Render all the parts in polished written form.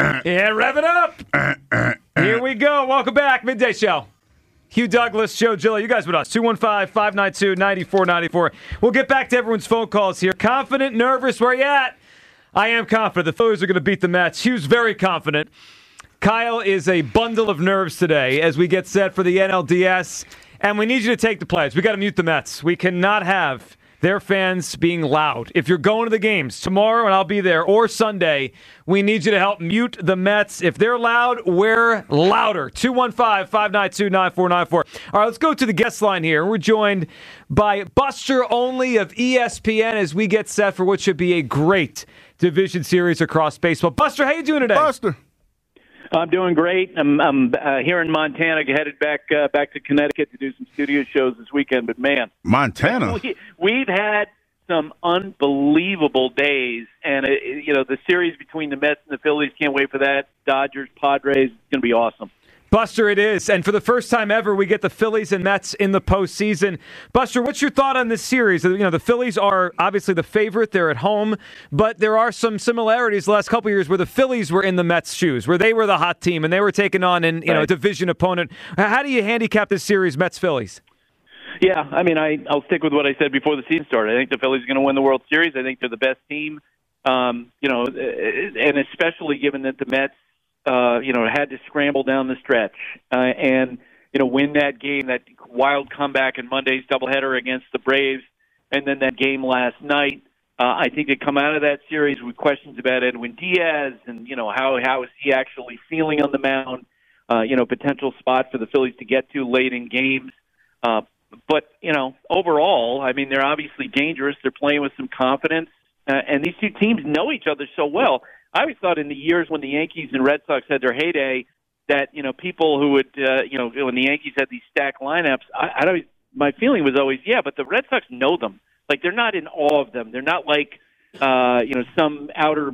Yeah, rev it up. Here we go. Welcome back. Midday Show. Hugh Douglas, Joe Gillo. You guys with us. 215-592-9494. We'll get back to everyone's phone calls here. Confident, nervous, where you at? I am confident. The Phillies are going to beat the Mets. Hugh's very confident. Kyle is a bundle of nerves today as we get set for the NLDS. And we need you to take the pledge. We got to mute the Mets. We cannot have their fans being loud. If you're going to the games tomorrow, and I'll be there, or Sunday, we need you to help mute the Mets. If they're loud, we're louder. 215-592-9494. All right, let's go to the guest line here. We're joined by Buster Olney of ESPN as we get set for what should be a great division series across baseball. Buster, how you doing today? Buster. I'm doing great. I'm here in Montana, headed back to Connecticut to do some studio shows this weekend. But, man. Montana? We've had some unbelievable days. And, the series between the Mets and the Phillies, can't wait for that. Dodgers, Padres, it's going to be awesome. Buster, it is. And for the first time ever, we get the Phillies and Mets in the postseason. Buster, what's your thought on this series? The Phillies are obviously the favorite. They're at home. But there are some similarities the last couple of years where the Phillies were in the Mets' shoes, where they were the hot team and they were taking on a division opponent. How do you handicap this series, Mets-Phillies? Yeah, I mean, I'll stick with what I said before the season started. I think the Phillies are going to win the World Series. I think they're the best team, and especially given that the Mets, had to scramble down the stretch and win that game, that wild comeback in Monday's doubleheader against the Braves, and then that game last night. I think they come out of that series with questions about Edwin Diaz and how is he actually feeling on the mound. Potential spot for the Phillies to get to late in games. But overall, I mean, they're obviously dangerous. They're playing with some confidence, and these two teams know each other so well. I always thought in the years when the Yankees and Red Sox had their heyday that, people who would, when the Yankees had these stacked lineups, my feeling was always, but the Red Sox know them. Like, they're not in awe of them. They're not like, some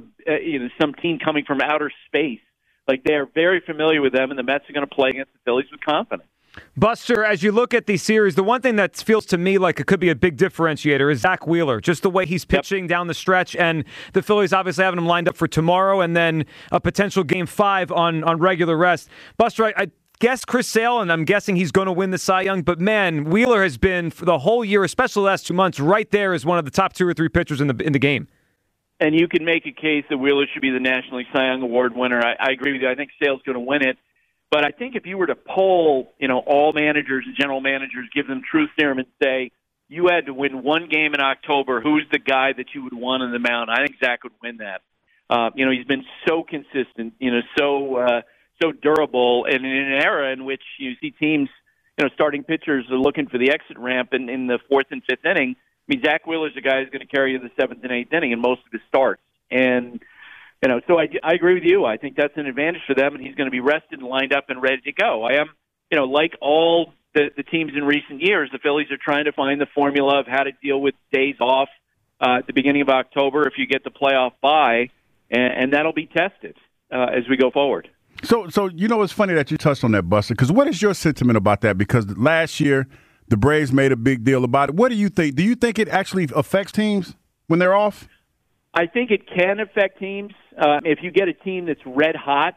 some team coming from outer space. Like, they are very familiar with them, and the Mets are going to play against the Phillies with confidence. Buster, as you look at these series, the one thing that feels to me like it could be a big differentiator is Zach Wheeler, just the way he's pitching down the stretch, and the Phillies obviously having him lined up for tomorrow and then a potential Game 5 on regular rest. Buster, I guess Chris Sale, and I'm guessing he's going to win the Cy Young, but man, Wheeler has been for the whole year, especially the last 2 months, right there as one of the top 2 or 3 pitchers in the game. And you can make a case that Wheeler should be the National League Cy Young Award winner. I agree with you. I think Sale's going to win it. But I think if you were to poll, all managers and general managers, give them truth serum and say, you had to win one game in October, who's the guy that you would want on the mound? I think Zach would win that. He's been so consistent, so durable, and in an era in which you see teams, starting pitchers are looking for the exit ramp in the 4th and 5th inning. I mean, Zach Wheeler's the guy who's going to carry you the 7th and 8th inning in most of his starts. And so I agree with you. I think that's an advantage for them, and he's going to be rested and lined up and ready to go. I am, like all the teams in recent years, the Phillies are trying to find the formula of how to deal with days off at the beginning of October if you get the playoff bye, and that'll be tested as we go forward. So it's funny that you touched on that, Buster, because what is your sentiment about that? Because last year the Braves made a big deal about it. What do you think? Do you think it actually affects teams when they're off? I think it can affect teams. If you get a team that's red hot,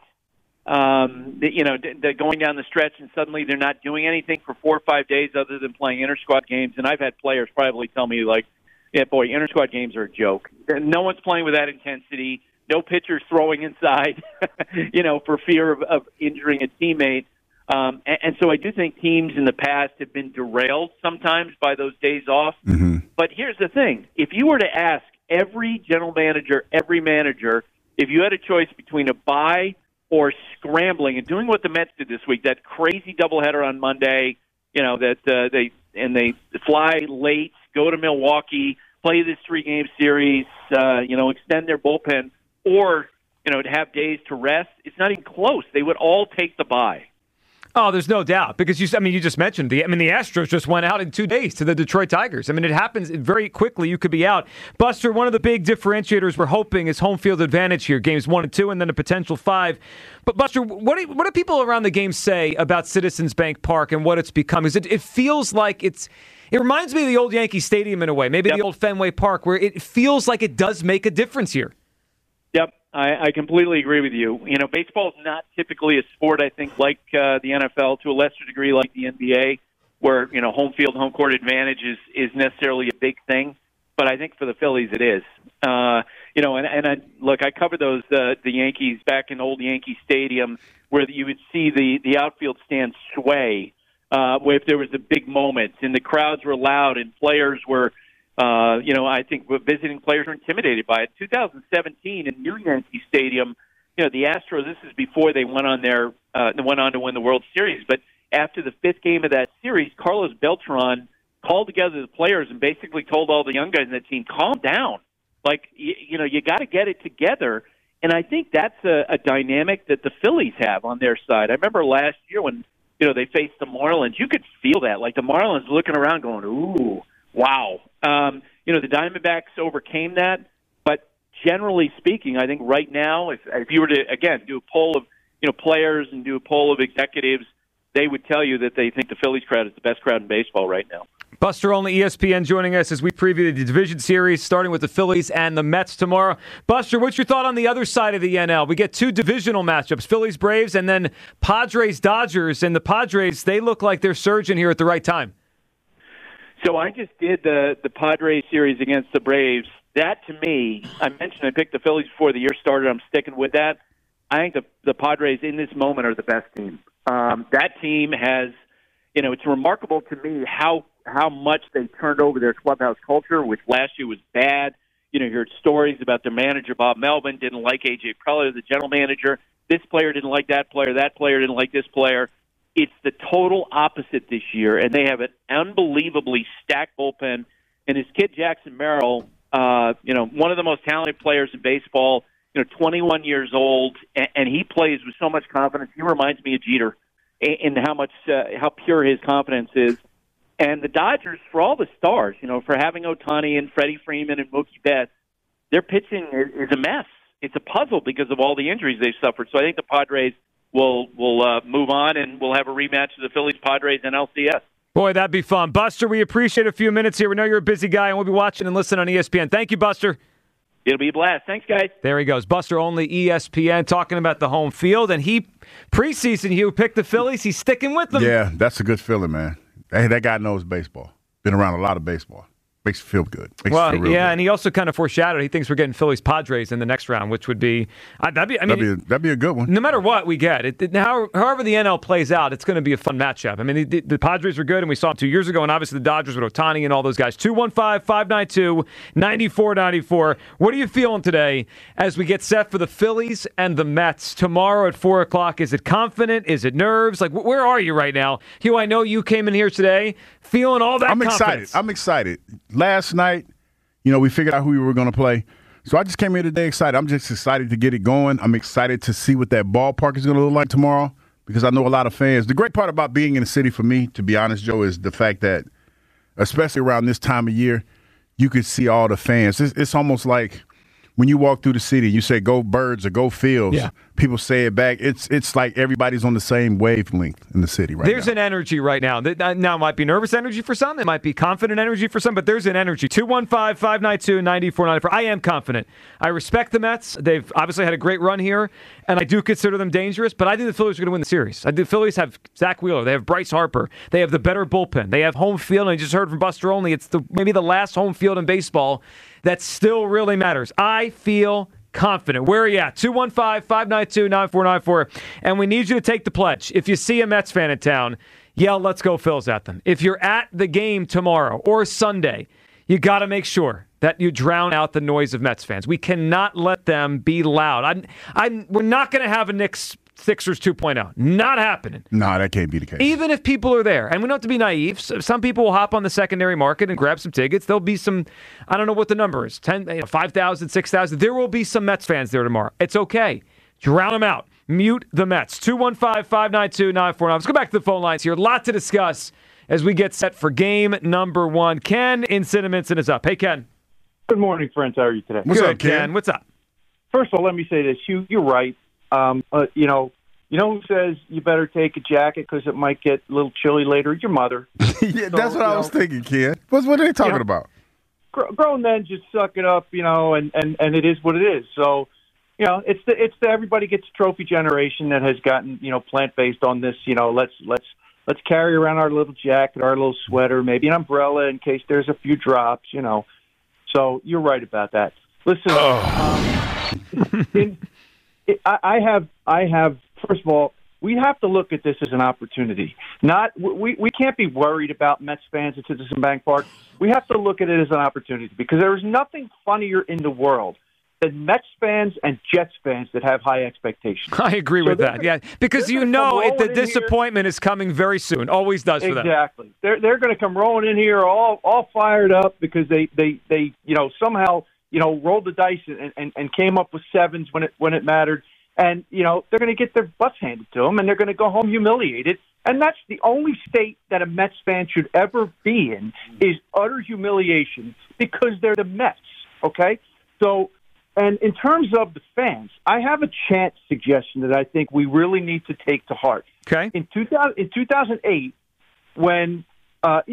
they're going down the stretch and suddenly they're not doing anything for 4 or 5 days other than playing inter-squad games. And I've had players probably tell me, inter-squad games are a joke. No one's playing with that intensity. No pitchers throwing inside, for fear of injuring a teammate. And so I do think teams in the past have been derailed sometimes by those days off. Mm-hmm. But here's the thing. If you were to ask every general manager, every manager, if you had a choice between a bye or scrambling and doing what the Mets did this week, that crazy doubleheader on Monday, they fly late, go to Milwaukee, play this 3-game series, extend their bullpen, or to have days to rest, it's not even close. They would all take the bye. Oh, there's no doubt because you just mentioned the Astros just went out in 2 days to the Detroit Tigers. I mean, it happens very quickly. You could be out. Buster, one of the big differentiators we're hoping is home field advantage here, games 1 and 2, and then a potential 5. But Buster, what do people around the game say about Citizens Bank Park and what it's become? Because it feels like it reminds me of the old Yankee Stadium in a way, maybe the old Fenway Park, where it feels like it does make a difference here. Yep. I completely agree with you. You know, baseball is not typically a sport, I think, like the NFL, to a lesser degree like the NBA, where, you know, home field, home court advantage is necessarily a big thing. But I think for the Phillies it is. You know, look, I covered the Yankees back in old Yankee Stadium where you would see the outfield stand sway if there was a big moment, and the crowds were loud and players were, you know, I think visiting players were intimidated by it. 2017 in New Yankee Stadium, you know, the Astros, this is before they went on to win the World Series, but after the fifth game of that series, Carlos Beltran called together the players and basically told all the young guys in the team, calm down. Like, you know, you got to get it together. And I think that's a dynamic that the Phillies have on their side. I remember last year when, you know, they faced the Marlins, you could feel that. Like the Marlins looking around going, ooh, wow. You know, the Diamondbacks overcame that. But generally speaking, I think right now, if you were to, again, do a poll of, you know, players and do a poll of executives, they would tell you that they think the Phillies crowd is the best crowd in baseball right now. Buster Olney, ESPN, joining us as we preview the division series, starting with the Phillies and the Mets tomorrow. Buster, what's your thought on the other side of the NL? We get two divisional matchups, Phillies-Braves, and then Padres-Dodgers. And the Padres, they look like they're surging here at the right time. So I just did the Padres series against the Braves. That, to me, I mentioned I picked the Phillies before the year started. I'm sticking with that. I think the Padres in this moment are the best team. That team has, you know, it's remarkable to me how much they turned over their clubhouse culture, which last year was bad. You know, you heard stories about their manager, Bob Melvin, didn't like A.J. Preller, the general manager. This player didn't like that player didn't like this player. It's the total opposite this year, and they have an unbelievably stacked bullpen. And his kid, Jackson Merrill, you know, one of the most talented players in baseball, you know, 21 years old, and he plays with so much confidence. He reminds me of Jeter in how pure his confidence is. And the Dodgers, for all the stars, you know, for having Ohtani and Freddie Freeman and Mookie Betts, their pitching is a mess. It's a puzzle because of all the injuries they've suffered. So I think the Padres will move on, and we'll have a rematch of the Phillies-Padres and LCS. Boy, that'd be fun. Buster, we appreciate a few minutes here. We know you're a busy guy, and we'll be watching and listening on ESPN. Thank you, Buster. It'll be a blast. Thanks, guys. There he goes. Buster Olney, ESPN, talking about the home field. And he, preseason, he picked the Phillies. He's sticking with them. Yeah, that's a good feeling, man. Hey, that guy knows baseball. Been around a lot of baseball. Makes you feel good. Makes you feel real good. And he also kind of foreshadowed he thinks we're getting Phillies-Padres in the next round, which would be that'd be a good one. No matter what we get, however the NL plays out, it's going to be a fun matchup. I mean, the Padres are good, and we saw them 2 years ago, and obviously the Dodgers with Ohtani and all those guys. 215-592-9494. What are you feeling today as we get set for the Phillies and the Mets tomorrow at 4 o'clock? Is it confident? Is it nerves? Like, where are you right now? Hugh, I know you came in here today feeling all that confidence. I'm excited. Last night, you know, we figured out who we were going to play. So I just came here today excited. I'm just excited to get it going. I'm excited to see what that ballpark is going to look like tomorrow because I know a lot of fans. The great part about being in the city for me, to be honest, Joe, is the fact that, especially around this time of year, you could see all the fans. It's almost like when you walk through the city, you say, go Birds or go Fields. Yeah. People say it back. It's like everybody's on the same wavelength in the city right now. There's an energy right now. Now, it might be nervous energy for some. It might be confident energy for some, but there's an energy. 215-592-9494. I am confident. I respect the Mets. They've obviously had a great run here, and I do consider them dangerous, but I think the Phillies are going to win the series. I think the Phillies have Zach Wheeler. They have Bryce Harper. They have the better bullpen. They have home field, and I just heard from Buster Olney. It's maybe the last home field in baseball that still really matters. I feel confident. Where are you at? 215-592-9494. And we need you to take the pledge. If you see a Mets fan in town, yell, "Let's go Phils" at them. If you're at the game tomorrow or Sunday, you got to make sure that you drown out the noise of Mets fans. We cannot let them be loud. We're not going to have a Knicks Sixers 2.0. Not happening. No, that can't be the case. Even if people are there. And we don't have to be naive. Some people will hop on the secondary market and grab some tickets. There'll be some, I don't know what the number is, 5,000, 6,000. There will be some Mets fans there tomorrow. It's okay. Drown them out. Mute the Mets. 215-592-9494. Let's go back to the phone lines here. A lot to discuss as we get set for game number 1. Ken in Cinnaminson is up. Hey, Ken. Good morning, friends. How are you today? What's up, Ken? What's up? First of all, let me say this. You're right. You know who says you better take a jacket because it might get a little chilly later? Your mother. Yeah, that's what I was thinking, Ken. What are they talking about? Grown men just suck it up, and it is what it is. So, it's the everybody gets a trophy generation that has gotten plant-based on this. Let's carry around our little jacket, our little sweater, maybe an umbrella in case there's a few drops. So you're right about that. Listen, I have. First of all, we have to look at this as an opportunity. We can't be worried about Mets fans at Citizens Bank Park. We have to look at it as an opportunity because there is nothing funnier in the world than Mets fans and Jets fans that have high expectations. I agree with that. Yeah, because the disappointment is coming very soon. Always does for them. Exactly. They're going to come rolling in here all fired up because they somehow rolled the dice and came up with sevens when it mattered. And, they're going to get their butts handed to them, and they're going to go home humiliated. And that's the only state that a Mets fan should ever be in is utter humiliation because they're the Mets, okay? So, and in terms of the fans, I have a chant suggestion that I think we really need to take to heart. Okay. In 2008, when I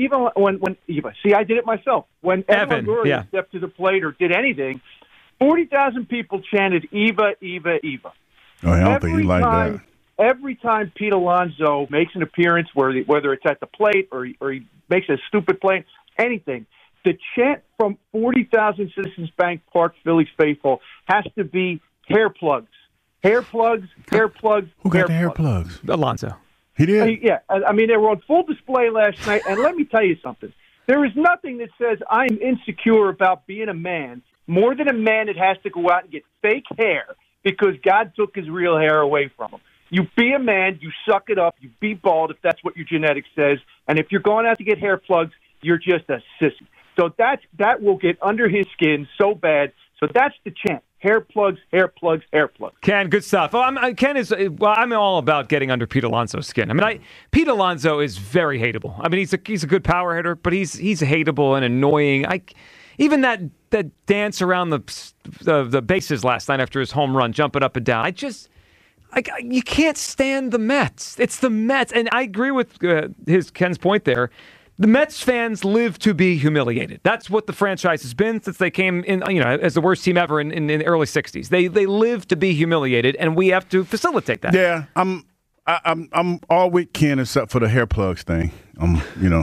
did it myself. When Evan Longoria stepped to the plate or did anything, 40,000 people chanted "Eva, Eva, Eva." Oh, I don't think he liked that. Every time Pete Alonso makes an appearance, whether it's at the plate or he makes a stupid play, anything, the chant from 40,000 Citizens Bank Park Phillies faithful has to be hair plugs. Hair plugs, hair plugs, Who got the hair plugs? Alonso. He did? Yeah. I mean, they were on full display last night, and let me tell you something. There is nothing that says I'm insecure about being a man more than a man that has to go out and get fake hair because God took his real hair away from him. You be a man, you suck it up, you be bald if that's what your genetics says, and if you're going out to get hair plugs, you're just a sissy. So that will get under his skin so bad. So that's the chant. Hair plugs, hair plugs, hair plugs. Ken, good stuff. I'm all about getting under Pete Alonso's skin. I mean, Pete Alonso is very hateable. I mean, he's a good power hitter, but he's hateable and annoying. Even that dance around the bases last night after his home run, jumping up and down. You can't stand the Mets. It's the Mets, and I agree with Ken's point there. The Mets fans live to be humiliated. That's what the franchise has been since they came in, as the worst team ever in the early '60s. They live to be humiliated, and we have to facilitate that. Yeah, I'm all with Ken except for the hair plugs thing. I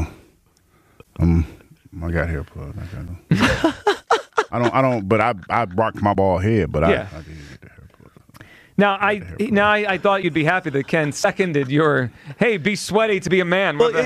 got hair plugs. I don't. But I rocked my bald head. But I didn't get the hair plugs. Now I thought you'd be happy that Ken seconded your be sweaty to be a man. We're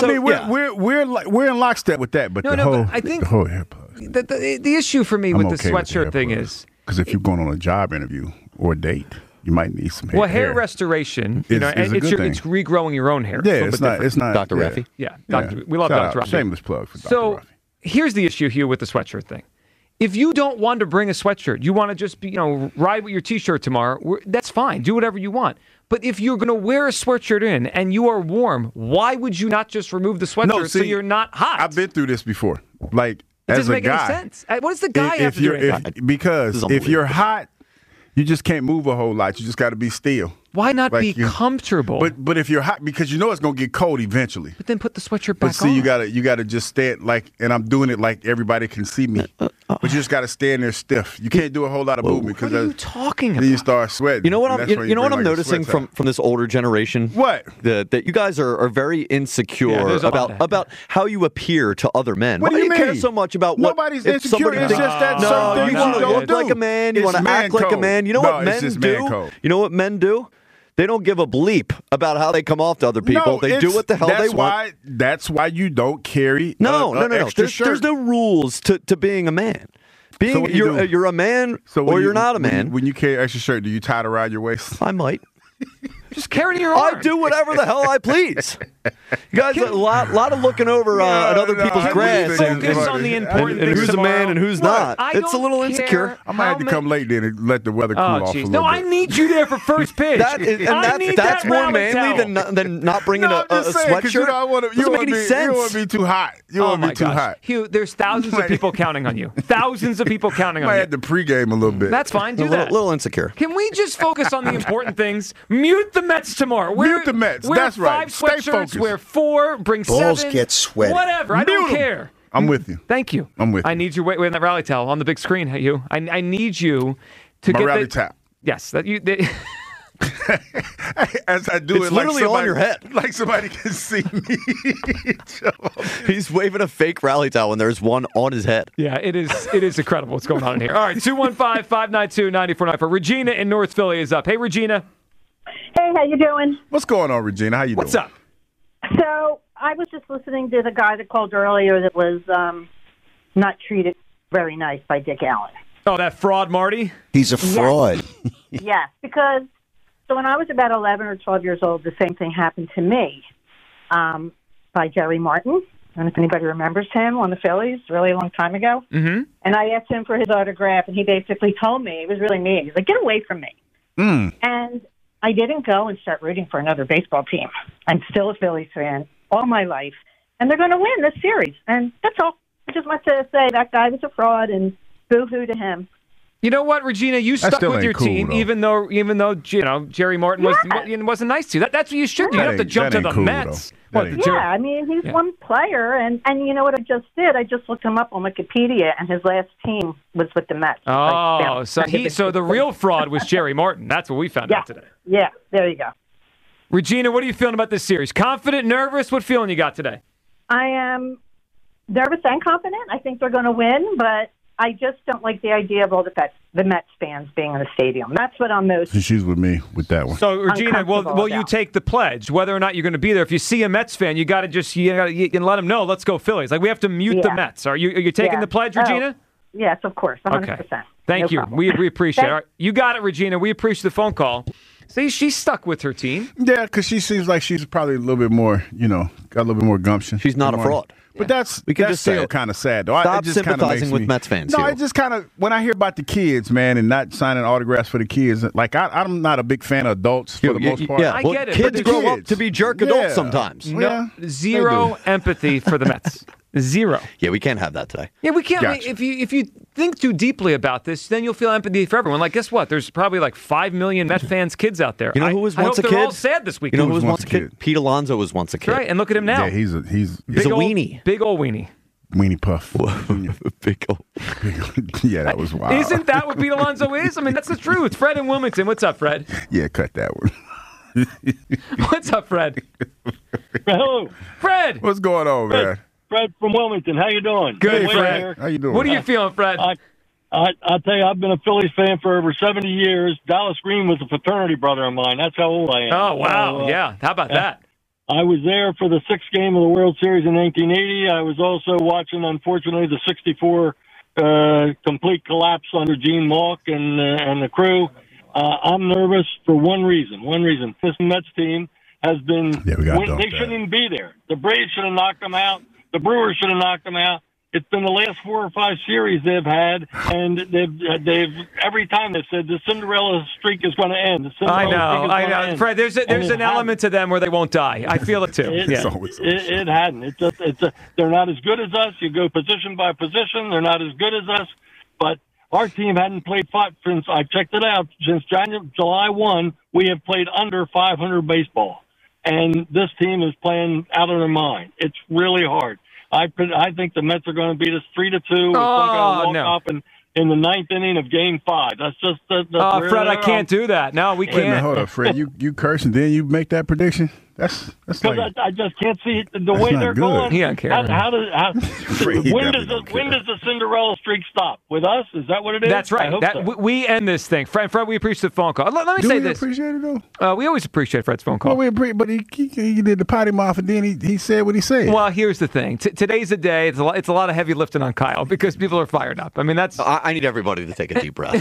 in lockstep with that. But I think the whole hair plug. The issue for me with the sweatshirt thing is because if you're going on a job interview or a date, you might need some hair. Well, hair restoration, it's regrowing your own hair. Yeah, it's not. Dr. Raffi. Yeah, we love Dr. Raffi. Shameless plug for Dr. So Raffi. here's the issue here with the sweatshirt thing. If you don't want to bring a sweatshirt, you want to just ride with your T-shirt tomorrow, that's fine. Do whatever you want. But if you're going to wear a sweatshirt in and you are warm, why would you not just remove the sweatshirt so you're not hot? I've been through this before. Like, it as doesn't a make guy, any sense. What does the guy have to do? Because if you're hot, you just can't move a whole lot. You just got to be still. Why not be comfortable? But if you're hot, because you know it's gonna get cold eventually. But then put the sweatshirt back on. But see, you gotta just stand and I'm doing it like everybody can see me. But you just gotta stand there stiff. You can't do a whole lot of movement because what are you talking about? Then you start sweating. You know what I'm noticing from this older generation? What? That you guys are very insecure about how you appear to other men. What Why do you care mean? so much about Nobody's insecure. It's just that certain things you don't do. Like a man. You want to act like a man. You know what men do? You know what men do? They don't give a bleep about how they come off to other people. They do what the hell they want. That's why you don't carry no. extra shirt. There's no rules to being a man. You're a man or you're not a man. When you carry extra shirt, do you tie it around your waist? I might. Just carry your arm. I do whatever the hell I please. You guys, a lot of looking over at other people's grass and focus on the important things who's tomorrow. a man and who's not. It's a little insecure. I might have to come late then and let the weather cool off a little bit. I need you there for first pitch. That's more manly than not bringing a sweatshirt. You don't want to be too hot. You want to be too hot. Hugh, there's thousands of people counting on you. Thousands of people counting on you. I had to pregame a little bit. That's fine. Do that. A little insecure. Can we just focus on the important things? Mute the Mets tomorrow. Mute the Mets. That's right. 5 sweatshirts. Wear 4. Bring 7. Balls get sweaty. Whatever. I don't care. I'm with you. Towel. Thank you. I'm with you. I need you waving that rally towel on the big screen, Hugh. I need you to My get rally towel. Yes. As I do it's it, literally like on your head. Like somebody can see me. He's waving a fake rally towel when there's one on his head. Yeah, it is incredible what's going on in here. All right, 215-592-9494. Regina in North Philly is up. Hey, Regina. Hey, how you doing? What's going on, Regina? How you What's doing? up? So I was just listening to the guy that called earlier that was not treated very nice by Dick Allen. Oh, that fraud, Marty? He's a fraud. Yes, because so when I was about 11 or 12 years old, the same thing happened to me by Jerry Martin. I don't know if anybody remembers him on the Phillies, really a long time ago. Mm-hmm. And I asked him for his autograph, and he basically told me, it was really mean. He's like, get away from me. And I didn't go and start rooting for another baseball team. I'm still a Phillies fan all my life, and they're going to win this series. And that's all. I just want to say that guy was a fraud, and boo-hoo to him. You know what, Regina? You stuck with your team, though. even though Jerry Martin wasn't nice to you. That's what you should do. You don't have to jump to the Mets. I mean, he's one player, and you know what I just did? I just looked him up on Wikipedia, and his last team was with the Mets. Oh, so the real fraud was Jerry Martin. That's what we found out today. Yeah, there you go. Regina, what are you feeling about this series? Confident, nervous? What feeling you got today? I am nervous and confident. I think they're going to win, but I just don't like the idea of all the Mets fans being in the stadium. That's what I'm most. She's with me with that one. So, Regina, will you take the pledge, whether or not you're going to be there? If you see a Mets fan, you got to you can let them know. Let's go Phillies. Like we have to mute the Mets. Are you taking the pledge, Regina? Yes, of course, 100%. Okay. Thank you. We appreciate it. All right. You got it, Regina. We appreciate the phone call. See, she's stuck with her team. Yeah, because she seems like she's probably a little bit more, got a little bit more gumption. She's not a fraud. But that's still kind of sad, though. Stop sympathizing with Mets fans. No, it just kind of, when I hear about the kids, man, and not signing autographs for the kids, like I'm not a big fan of adults for the most part. Yeah, I get it. Kids grow up to be jerk adults sometimes. No, zero empathy for the Mets. Zero. Yeah, we can't have that today. Yeah, we can't. Gotcha. If you think too deeply about this, then you'll feel empathy for everyone. Like, guess what? There's probably like 5 million Met fans, kids out there. You know who was once a kid? They're all sad this week. You know who was once a kid? Pete Alonso was once a kid. Right, and look at him now. Yeah, he's a weenie. Big old weenie. Weenie Puff. Big old. Yeah, that was wild. Isn't that what Pete Alonso is? I mean, that's the truth. Fred in Wilmington. What's up, Fred? Yeah, cut that one. What's up, Fred? Hello. Fred. What's going on, man? Fred from Wilmington. How you doing? Good, Fred. Here. How you doing? What are you feeling, Fred? I'll tell you, I've been a Phillies fan for over 70 years. Dallas Green was a fraternity brother of mine. That's how old I am. Oh, wow. So, yeah. How about that? I was there for the 6th game of the World Series in 1980. I was also watching, unfortunately, the 64 complete collapse under Gene Mauch and the crew. I'm nervous for one reason. This Mets team has been they shouldn't even be there. The Braves should have knocked them out. The Brewers should have knocked them out. It's been the last 4 or 5 series they've had, and they've every time they said the Cinderella streak is going to end. I know. Fred, there's an element to them where they won't die. I feel it too. It hadn't. They're not as good as us. You go position by position. They're not as good as us, but our team hadn't played since I checked it out. Since July 1, we have played under 500 baseball, and this team is playing out of their mind. It's really hard. I think the Mets are going to beat us 3-2 with some kind of walk-off in the 9th inning of Game 5. That's just Fred, I can't do that. No, we can't. Wait a minute, hold up, Fred. You curse and then you make that prediction? That's like, I just can't see the way they're going. He don't care. When does the Cinderella streak stop? With us? Is that what it is? That's right. We end this thing. Fred, we appreciate the phone call. Let me say this. Do we appreciate it, though? We always appreciate Fred's phone call. Well, but he did the potty mouth, and then he said what he said. Well, here's the thing. Today's a day. It's a lot of heavy lifting on Kyle because people are fired up. I mean, that's. I need everybody to take a deep breath.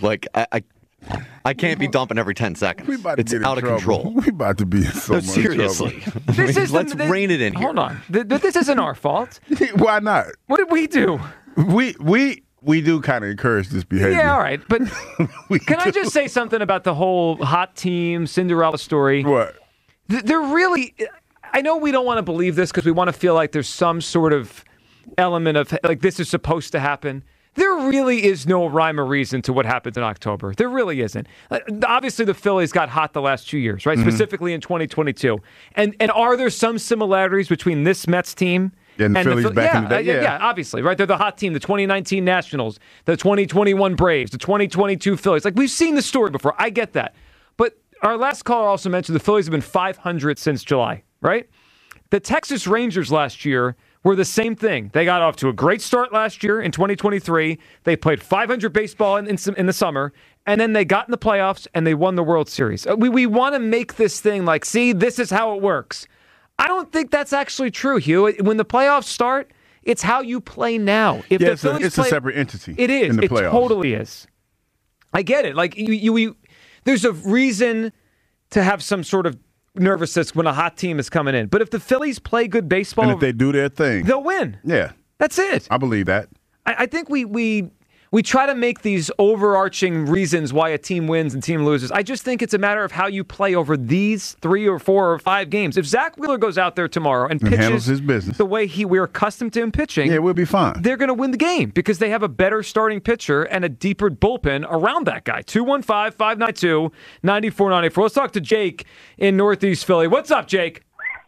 I can't be dumping every 10 seconds. It's out of control. We about to be in so much seriously. trouble. Let's rein it in here. Hold on. This isn't our fault. Why not? What did we do? We do kind of encourage this behavior. Yeah, all right. But can I just say something about the whole hot team Cinderella story? What? They're really. I know we don't want to believe this because we want to feel like there's some sort of element of like this is supposed to happen. There really is no rhyme or reason to what happens in October. There really isn't. Obviously, the Phillies got hot the last 2 years, right? Mm-hmm. Specifically in 2022. And are there some similarities between this Mets team And the Phillies back in the day. Yeah, obviously, right? They're the hot team, the 2019 Nationals, the 2021 Braves, the 2022 Phillies. Like, we've seen the story before. I get that. But our last caller also mentioned the Phillies have been 500 since July, right? The Texas Rangers last year were the same thing. They got off to a great start last year in 2023. They played 500 baseball in the summer, and then they got in the playoffs, and they won the World Series. We want to make this thing like, see, this is how it works. I don't think that's actually true, Hugh. When the playoffs start, it's how you play now. If it's a separate entity. It is. In the playoffs. It totally is. I get it. Like there's a reason to have some sort of nervousness when a hot team is coming in. But if the Phillies play good baseball, and if they do their thing, they'll win. Yeah, that's it. I believe that. I think we try to make these overarching reasons why a team wins and team loses. I just think it's a matter of how you play over these 3 or 4 or 5 games. If Zach Wheeler goes out there tomorrow and pitches handles his business the way we're accustomed to him pitching, we'll be fine. They're going to win the game because they have a better starting pitcher and a deeper bullpen around that guy. 215-592-9494. Let's talk to Jake in Northeast Philly. What's up, Jake?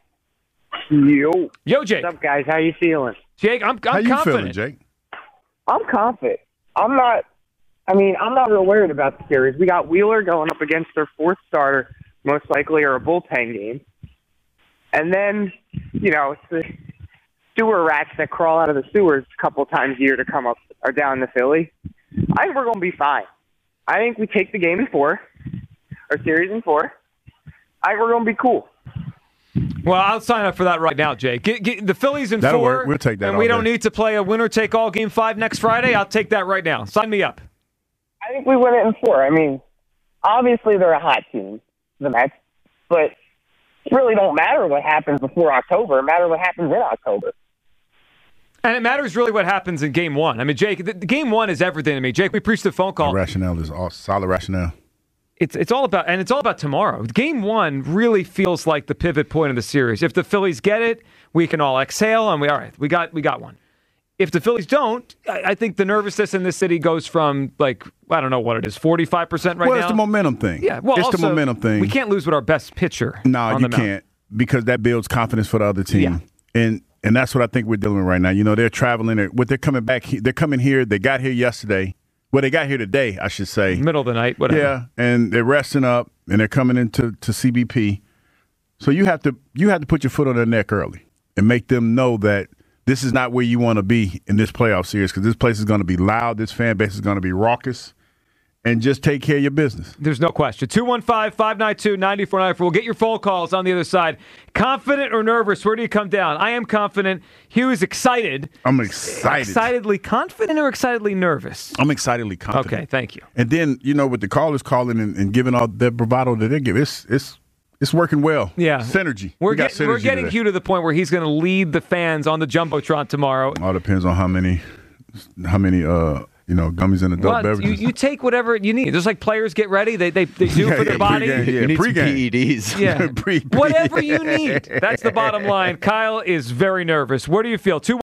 Yo, Jake. What's up, guys? How you feeling? Jake, I'm How confident. you feeling, Jake? I'm confident. I'm not real worried about the series. We got Wheeler going up against their 4th starter, most likely, or a bullpen game. And then, it's the sewer rats that crawl out of the sewers a couple times a year to come up or down to Philly. I think we're going to be fine. I think we take the game in 4, or series in 4. I think we're going to be cool. Well, I'll sign up for that right now, Jake. Get the Phillies in That'll 4. work. We'll take that. And we don't need to play a winner-take-all Game 5 next Friday. I'll take that right now. Sign me up. I think we win it in 4. I mean, obviously they're a hot team, the Mets, but it really don't matter what happens before October. It matters what happens in October. And it matters really what happens in Game 1. I mean, Jake, the Game 1 is everything to me. Jake, we preached the phone call. The rationale is all solid rationale. It's all about tomorrow. Game 1 really feels like the pivot point of the series. If the Phillies get it, we can all exhale and we got one. If the Phillies don't, I think the nervousness in this city goes from, like, I don't know what it is, 45% right now. Well, it's the momentum thing. Yeah, well, it's also, the momentum thing. We can't lose with our best pitcher. No, you can't, because that builds confidence for the other team. Yeah. And that's what I think we're dealing with right now. They're traveling. They're coming back. They're coming here. They got here yesterday. Well, they got here today, I should say. Middle of the night, whatever. Yeah, and they're resting up, and they're coming into CBP. So you have to put your foot on their neck early and make them know that this is not where you want to be in this playoff series, because this place is going to be loud. This fan base is going to be raucous. And just take care of your business. There's no question. 215-592-9494. We'll get your phone calls on the other side. Confident or nervous? Where do you come down? I am confident. Hugh is excited. I'm excited. Excitedly confident or excitedly nervous? I'm excitedly confident. Okay, thank you. And then, with the callers calling and giving all their bravado that they give, it's working well. Yeah. Synergy. We're getting Hugh to the point where he's going to lead the fans on the Jumbotron tomorrow. All depends on how many gummies and adult beverages. You take whatever you need. Just like players get ready, they do for their body. You need some PEDs. Yeah. Whatever you need. That's the bottom line. Kyle is very nervous. Where do you feel?